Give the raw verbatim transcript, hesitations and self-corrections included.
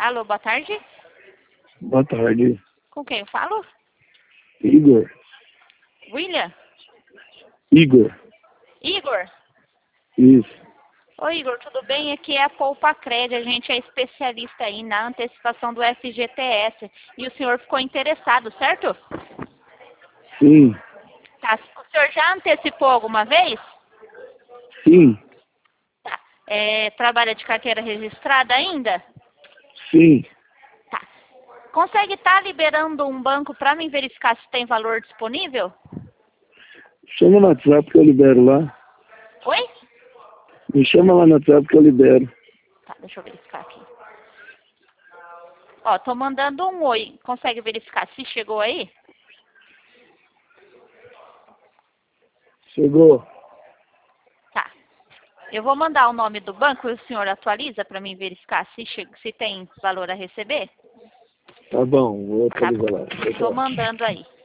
Alô, boa tarde. Boa tarde. Com quem eu falo? Igor. William? Igor. Igor? Isso. Oi, Igor, tudo bem? Aqui é a Poupa Cred, a gente é especialista aí na antecipação do F G T S. E o senhor ficou interessado, certo? Sim. Tá. O senhor já antecipou alguma vez? Sim. Tá. É, trabalha de carteira registrada ainda? Sim. Tá. Consegue estar liberando um banco para mim verificar se tem valor disponível? Chama no WhatsApp que eu libero lá. Oi? Me chama lá no WhatsApp que eu libero. Tá, deixa eu verificar aqui. Ó, tô mandando um oi. Consegue verificar se chegou aí? Chegou. Tá. Eu vou mandar o nome do banco e o senhor atualiza para mim verificar se, che... se tem valor a receber? Tá bom, vou Tá atualizar bom. lá. Tô mandando aí.